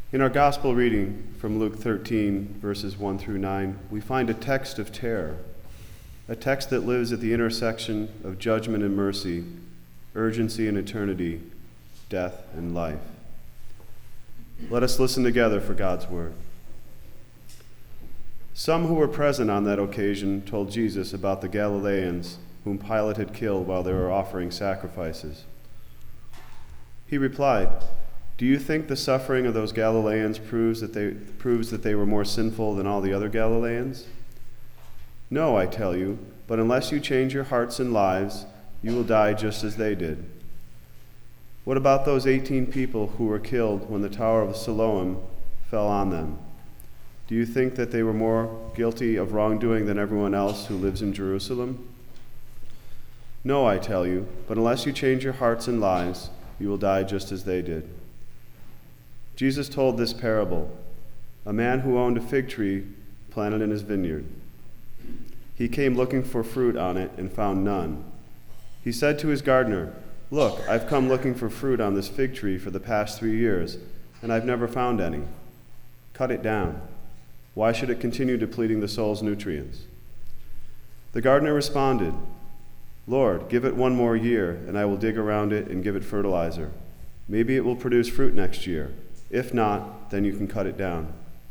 In our gospel reading from Luke 13, verses 1 through 9, we find a text of terror, a text that lives at the intersection of judgment and mercy, urgency and eternity, death and life. Let us listen together for God's word. Some who were present on that occasion told Jesus about the Galileans whom Pilate had killed while they were offering sacrifices. He replied, "Do you think the suffering of those Galileans proves that they were more sinful than all the other Galileans? No, I tell you, but unless you change your hearts and lives, you will die just as they did. What about those 18 people who were killed when the Tower of Siloam fell on them? Do you think that they were more guilty of wrongdoing than everyone else who lives in Jerusalem? No, I tell you, but unless you change your hearts and lives, you will die just as they did." Jesus told this parable: a man who owned a fig tree planted in his vineyard. He came looking for fruit on it and found none. He said to his gardener, "Look, I've come looking for fruit on this fig tree for the past 3 years, and I've never found any. Cut it down. Why should it continue depleting the soil's nutrients?" The gardener responded, "Lord, give it 1 more year, and I will dig around it and give it fertilizer. Maybe it will produce fruit next year. If not, then you can cut it down."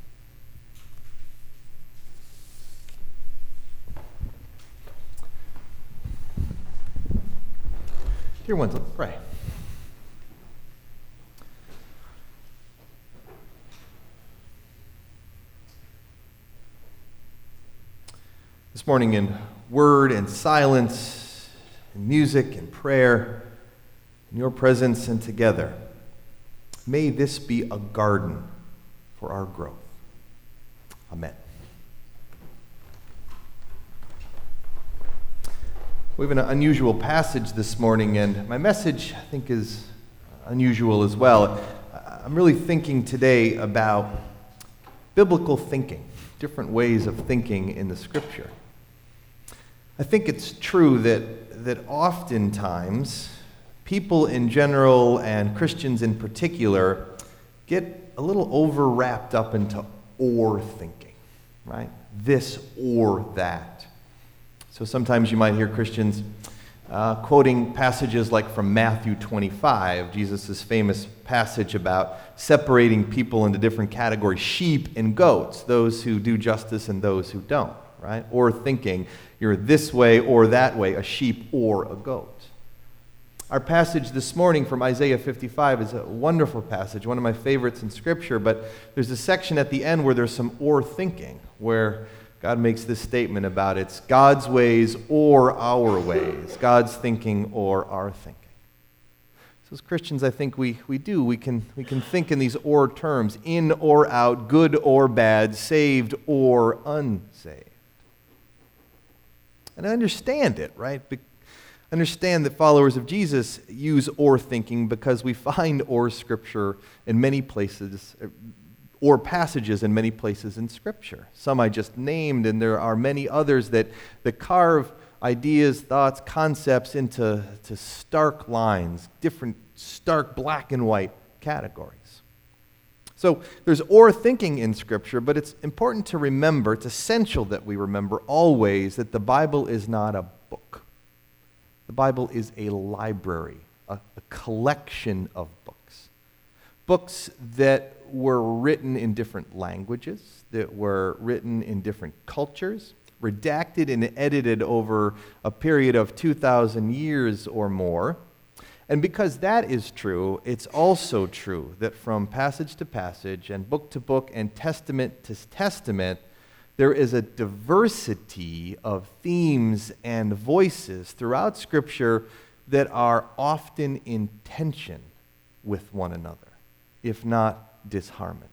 Dear ones, let's pray. This morning, in word and silence, in music and prayer, in your presence and together, may this be a garden for our growth. Amen. We have an unusual passage this morning, and my message, I think, is unusual as well. I'm really thinking today about biblical thinking, different ways of thinking in the Scripture. I think it's true that oftentimes people in general and Christians in particular get a little over wrapped up into or thinking, right? This or that. So sometimes you might hear Christians quoting passages like from Matthew 25, Jesus' famous passage about separating people into different categories, sheep and goats, those who do justice and those who don't, right? Or thinking you're this way or that way, a sheep or a goat. Our passage this morning from Isaiah 55 is a wonderful passage, one of my favorites in Scripture, but there's a section at the end where there's some or thinking, where God makes this statement about it's God's ways or our ways, God's thinking or our thinking. So as Christians, I think we can think in these or terms, in or out, good or bad, saved or unsaved. And I understand it, right? Understand that followers of Jesus use or thinking because we find or Scripture in many places, or passages in many places in Scripture. Some I just named, and there are many others that carve ideas, thoughts, concepts into stark lines, different stark black and white categories. So there's or thinking in Scripture, but it's important to remember, it's essential that we remember always that the Bible is not a book. The Bible is a library, a collection of books. Books that were written in different languages, that were written in different cultures, redacted and edited over a period of 2,000 years or more. And because that is true, it's also true that from passage to passage and book to book and testament to testament, there is a diversity of themes and voices throughout Scripture that are often in tension with one another, if not disharmony.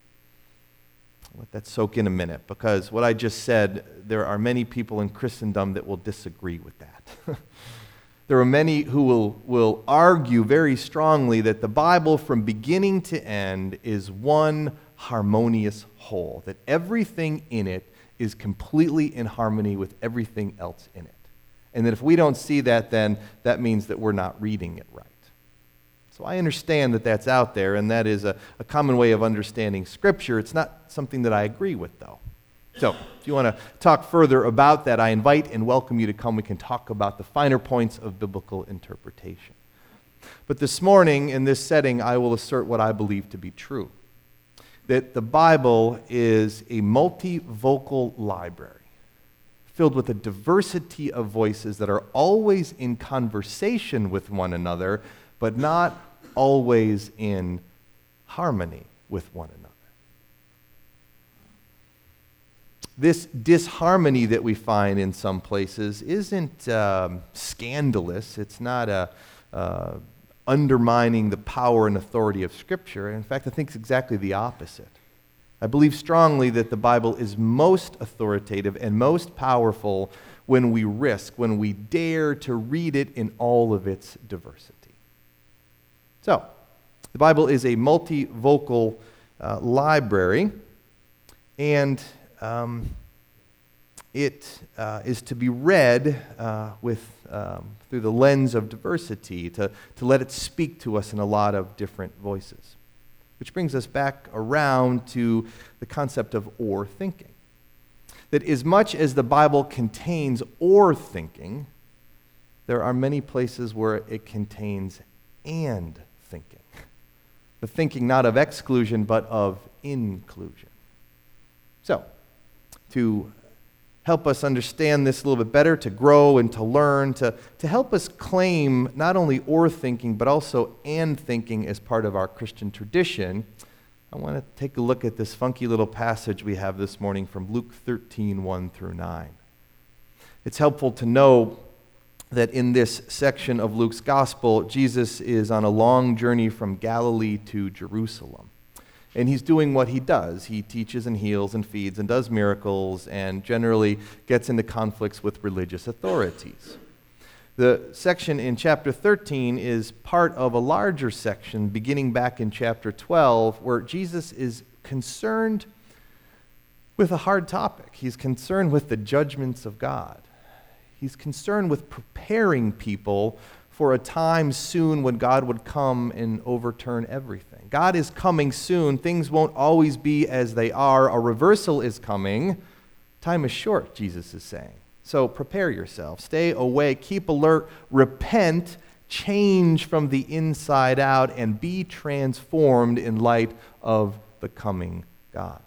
I'll let that soak in a minute, because what I just said, there are many people in Christendom that will disagree with that. There are many who will argue very strongly that the Bible from beginning to end is one harmonious whole, that everything in it is completely in harmony with everything else in it. And that if we don't see that, then that means that we're not reading it right. It's So I understand that that's out there, and that is a common way of understanding Scripture. It's not something that I agree with, though. So if you want to talk further about that, I invite and welcome you to come. We can talk about the finer points of biblical interpretation. But this morning, in this setting, I will assert what I believe to be true, that the Bible is a multivocal library filled with a diversity of voices that are always in conversation with one another, but not always in harmony with one another. This disharmony that we find in some places isn't scandalous. It's not undermining the power and authority of Scripture. In fact, I think it's exactly the opposite. I believe strongly that the Bible is most authoritative and most powerful when we dare to read it in all of its diversity. So, the Bible is a multivocal library, and it is to be read through the lens of diversity, to let it speak to us in a lot of different voices. Which brings us back around to the concept of or thinking. That as much as the Bible contains or thinking, there are many places where it contains and thinking. The thinking not of exclusion, but of inclusion. So, to help us understand this a little bit better, to grow and to learn, to help us claim not only or thinking, but also and thinking as part of our Christian tradition, I want to take a look at this funky little passage we have this morning from Luke 13, 1 through 9. It's helpful to know that in this section of Luke's gospel, Jesus is on a long journey from Galilee to Jerusalem. And he's doing what he does. He teaches and heals and feeds and does miracles and generally gets into conflicts with religious authorities. The section in chapter 13 is part of a larger section beginning back in chapter 12 where Jesus is concerned with a hard topic. He's concerned with the judgments of God. He's concerned with preparing people for a time soon when God would come and overturn everything. God is coming soon. Things won't always be as they are. A reversal is coming. Time is short, Jesus is saying. So prepare yourself. Stay awake. Keep alert. Repent. Change from the inside out and be transformed in light of the coming God.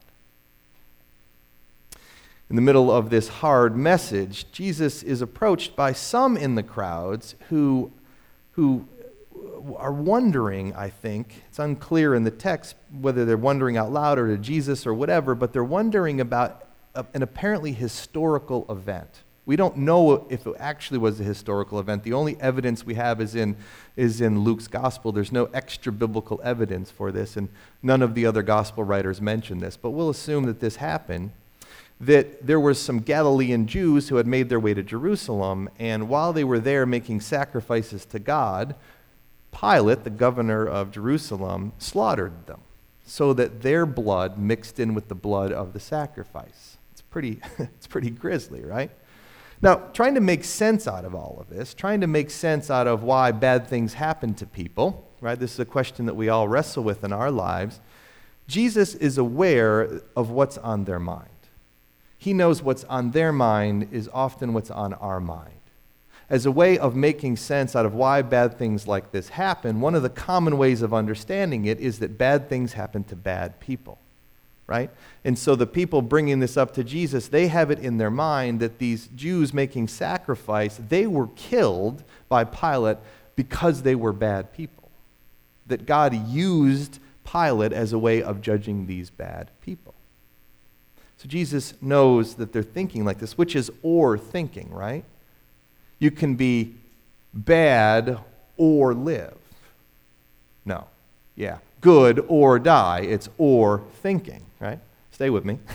In the middle of this hard message, Jesus is approached by some in the crowds who are wondering, I think, it's unclear in the text whether they're wondering out loud or to Jesus or whatever, but they're wondering about an apparently historical event. We don't know if it actually was a historical event. The only evidence we have is in Luke's gospel. There's no extra biblical evidence for this, and none of the other gospel writers mention this, but we'll assume that this happened. That there were some Galilean Jews who had made their way to Jerusalem, and while they were there making sacrifices to God, Pilate, the governor of Jerusalem, slaughtered them so that their blood mixed in with the blood of the sacrifice. It's pretty grisly, right? Now, trying to make sense out of all of this, trying to make sense out of why bad things happen to people, right? This is a question that we all wrestle with in our lives. Jesus is aware of what's on their mind. He knows what's on their mind is often what's on our mind. As a way of making sense out of why bad things like this happen, one of the common ways of understanding it is that bad things happen to bad people, right? And so the people bringing this up to Jesus, they have it in their mind that these Jews making sacrifice, they were killed by Pilate because they were bad people. That God used Pilate as a way of judging these bad people. So Jesus knows that they're thinking like this, which is or thinking, right? You can be bad or live. No. Yeah. Good or die. It's or thinking, right? Stay with me.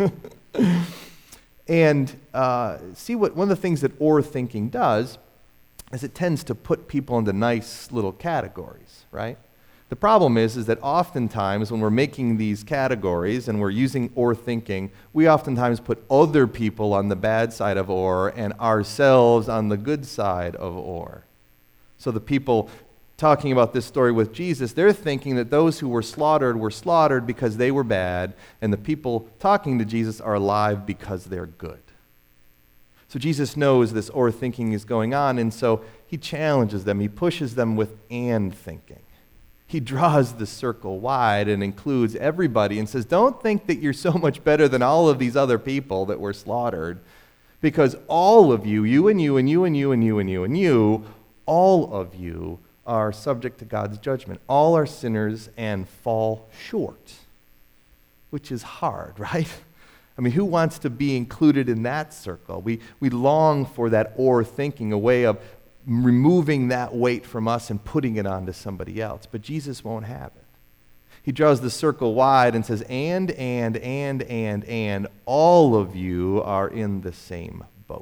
And see what one of the things that or thinking does is it tends to put people into nice little categories, right? The problem is that oftentimes when we're making these categories and we're using or thinking, we oftentimes put other people on the bad side of or and ourselves on the good side of or. So the people talking about this story with Jesus, they're thinking that those who were slaughtered because they were bad, and the people talking to Jesus are alive because they're good. So Jesus knows this or thinking is going on, and so he challenges them. He pushes them with and thinking. He draws the circle wide and includes everybody and says, don't think that you're so much better than all of these other people that were slaughtered, because all of you, you and you and you and you and you and you and you, all of you are subject to God's judgment. All are sinners and fall short, which is hard, right? I mean, who wants to be included in that circle? We long for that or thinking, a way of removing that weight from us and putting it onto somebody else. But Jesus won't have it. He draws the circle wide and says, and all of you are in the same boat.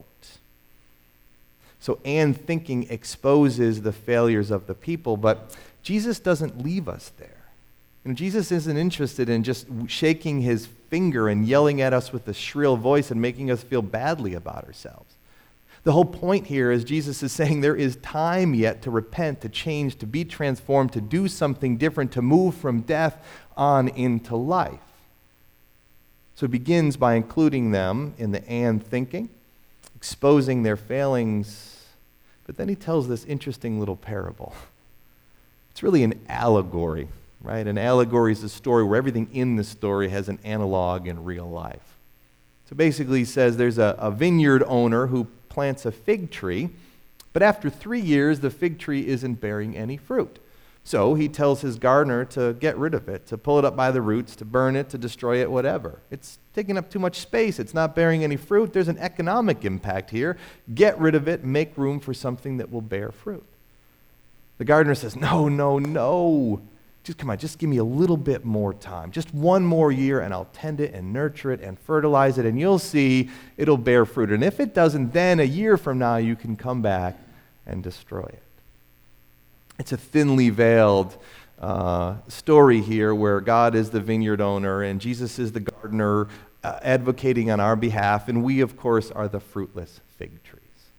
So and thinking exposes the failures of the people, but Jesus doesn't leave us there. And Jesus isn't interested in just shaking his finger and yelling at us with a shrill voice and making us feel badly about ourselves. The whole point here is Jesus is saying there is time yet to repent, to change, to be transformed, to do something different, to move from death on into life. So it begins by including them in the and thinking, exposing their failings. But then he tells this interesting little parable. It's really an allegory, right? An allegory is a story where everything in the story has an analog in real life. So basically he says there's a vineyard owner who plants a fig tree, but after 3 years the fig tree isn't bearing any fruit. So he tells his gardener to get rid of it, to pull it up by the roots, to burn it, to destroy it, whatever. It's taking up too much space. It's not bearing any fruit. There's an economic impact here. Get rid of it, make room for something that will bear fruit. The gardener says, no. Just come on, just give me a little bit more time. Just 1 more year and I'll tend it and nurture it and fertilize it and you'll see it'll bear fruit. And if it doesn't, then a year from now you can come back and destroy it. It's a thinly veiled story here where God is the vineyard owner and Jesus is the gardener advocating on our behalf, and we, of course, are the fruitless fig trees.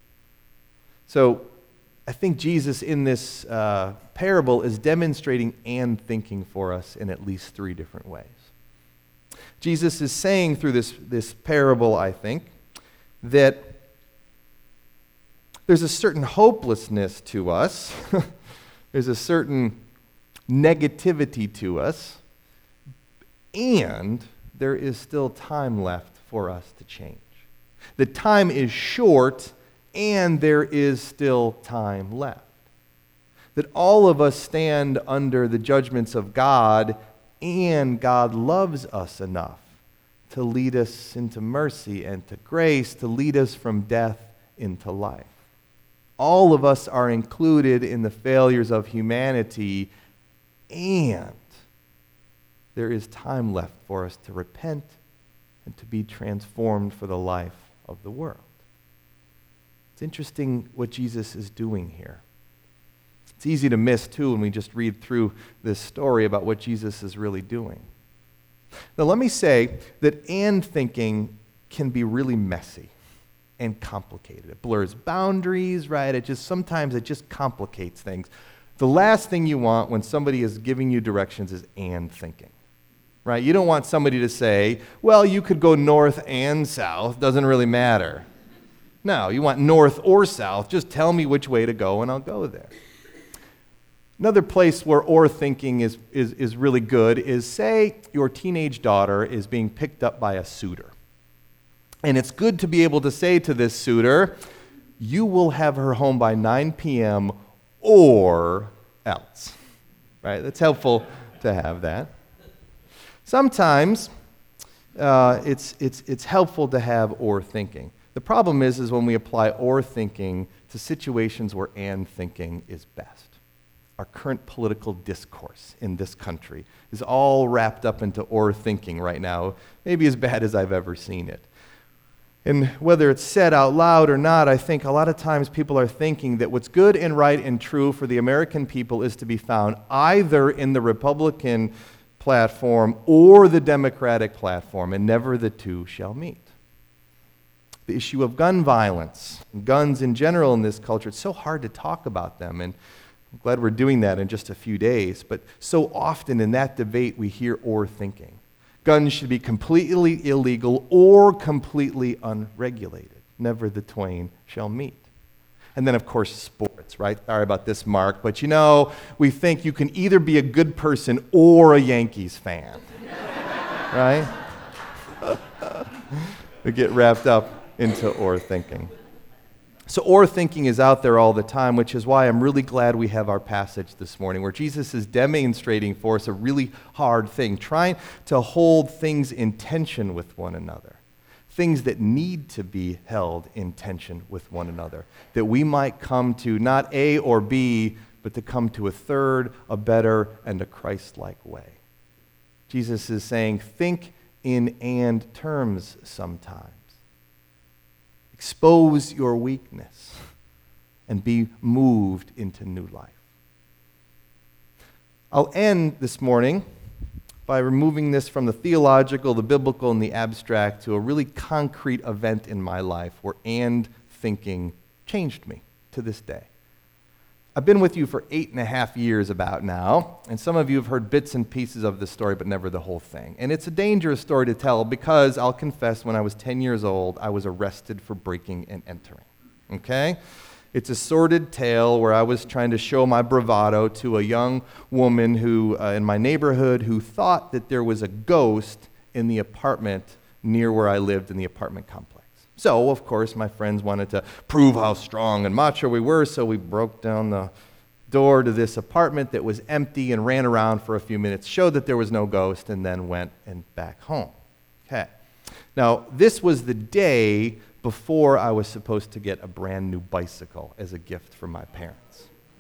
So I think Jesus in this parable is demonstrating and thinking for us in at least 3 different ways. Jesus is saying through this parable, I think, that there's a certain hopelessness to us. There's a certain negativity to us, and there is still time left for us to change. The time is short, and there is still time left. That all of us stand under the judgments of God, and God loves us enough to lead us into mercy and to grace, to lead us from death into life. All of us are included in the failures of humanity, and there is time left for us to repent and to be transformed for the life of the world. It's interesting what Jesus is doing here. It's easy to miss, too, when we just read through this story about what Jesus is really doing. Now, let me say that and thinking can be really messy and complicated. It blurs boundaries, right? Sometimes it just complicates things. The last thing you want when somebody is giving you directions is and thinking, right? You don't want somebody to say, well, you could go north and south, doesn't really matter. No, you want north or south, just tell me which way to go and I'll go there. Another place where or thinking is really good is, say your teenage daughter is being picked up by a suitor. And it's good to be able to say to this suitor, you will have her home by 9 p.m. or else. Right? That's helpful to have that. Sometimes it's helpful to have or thinking. The problem is when we apply or thinking to situations where and thinking is best. Our current political discourse in this country is all wrapped up into or thinking right now, maybe as bad as I've ever seen it. And whether it's said out loud or not, I think a lot of times people are thinking that what's good and right and true for the American people is to be found either in the Republican platform or the Democratic platform, and never the two shall meet. The issue of gun violence, guns in general in this culture, it's so hard to talk about them. And I'm glad we're doing that in just a few days. But so often in that debate, we hear or thinking. Guns should be completely illegal or completely unregulated. Never the twain shall meet. And then, of course, sports, right? Sorry about this, Mark, but we think you can either be a good person or a Yankees fan, right? We get wrapped up into or thinking. So or thinking is out there all the time, which is why I'm really glad we have our passage this morning where Jesus is demonstrating for us a really hard thing, trying to hold things in tension with one another, things that need to be held in tension with one another, that we might come to not A or B, but to come to a third, a better, and a Christ-like way. Jesus is saying, think in and terms sometimes. Expose your weakness and be moved into new life. I'll end this morning by removing this from the theological, the biblical, and the abstract to a really concrete event in my life where and thinking changed me to this day. I've been with you for 8.5 years about now, and some of you have heard bits and pieces of this story, but never the whole thing. And it's a dangerous story to tell because, I'll confess, when I was 10 years old, I was arrested for breaking and entering. Okay? It's a sordid tale where I was trying to show my bravado to a young woman who, in my neighborhood, who thought that there was a ghost in the apartment near where I lived in the apartment complex. So, of course, my friends wanted to prove how strong and macho we were, so we broke down the door to this apartment that was empty and ran around for a few minutes, showed that there was no ghost, and then went and back home. Okay. Now, this was the day before I was supposed to get a brand new bicycle as a gift from my parents.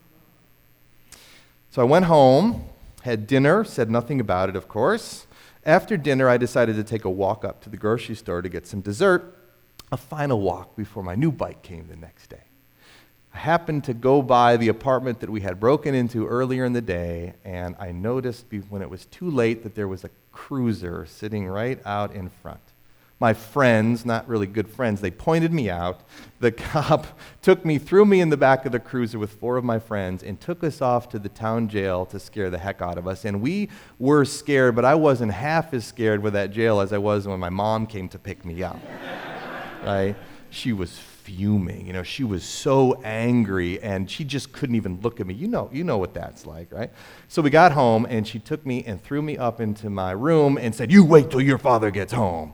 So I went home, had dinner, said nothing about it, of course. After dinner, I decided to take a walk up to the grocery store to get some dessert. A final walk before my new bike came the next day. I happened to go by the apartment that we had broken into earlier in the day, and I noticed when it was too late that there was a cruiser sitting right out in front. My friends, not really good friends, they pointed me out. The cop took me, threw me in the back of the cruiser with 4 of my friends, and took us off to the town jail to scare the heck out of us. And we were scared, but I wasn't half as scared with that jail as I was when my mom came to pick me up. Right? She was fuming. She was so angry, and she just couldn't even look at me. You know what that's like, right? So we got home, and she took me and threw me up into my room and said, "You wait till your father gets home."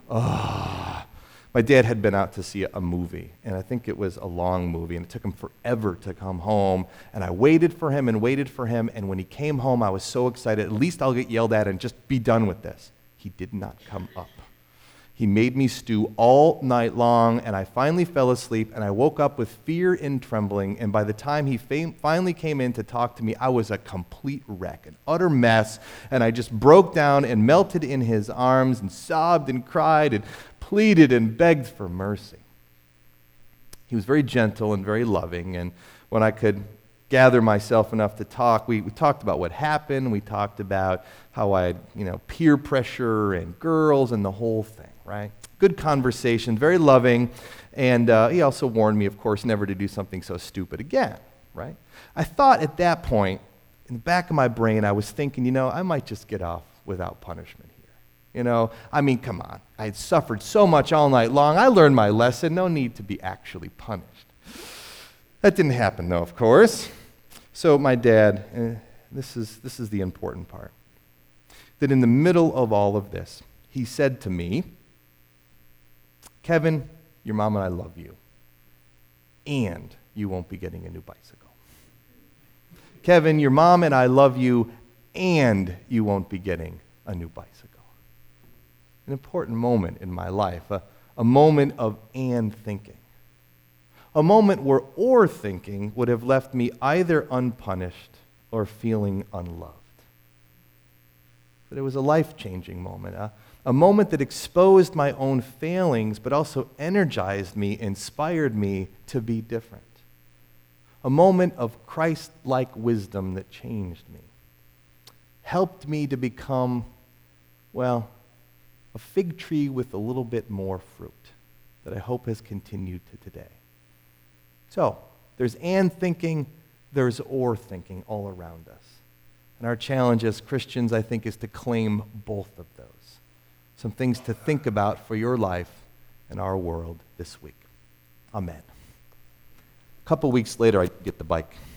My dad had been out to see a movie, and I think it was a long movie, and it took him forever to come home. And I waited for him, and when he came home, I was so excited. At least I'll get yelled at and just be done with this. He did not come up. He made me stew all night long, and I finally fell asleep, and I woke up with fear and trembling, and by the time he finally came in to talk to me, I was a complete wreck, an utter mess, and I just broke down and melted in his arms and sobbed and cried and pleaded and begged for mercy. He was very gentle and very loving, and when I could gather myself enough to talk, we talked about what happened. We talked about how I had, peer pressure and girls and the whole thing, right? Good conversation, very loving, and he also warned me, of course, never to do something so stupid again, right? I thought at that point, in the back of my brain, I was thinking, I might just get off without punishment here. Come on. I had suffered so much all night long. I learned my lesson. No need to be actually punished. That didn't happen, though, of course. So my dad, this is the important part, that in the middle of all of this, he said to me, "Kevin, your mom and I love you, and you won't be getting a new bicycle. Kevin, your mom and I love you, and you won't be getting a new bicycle." An important moment in my life, a moment of and thinking. A moment where or thinking would have left me either unpunished or feeling unloved. But it was a life-changing moment, a moment that exposed my own failings, but also energized me, inspired me to be different. A moment of Christ-like wisdom that changed me, helped me to become, a fig tree with a little bit more fruit that I hope has continued to today. So, there's and thinking, there's or thinking all around us. And our challenge as Christians, I think, is to claim both of those. Some things to think about for your life and our world this week. Amen. A couple weeks later, I get the bike.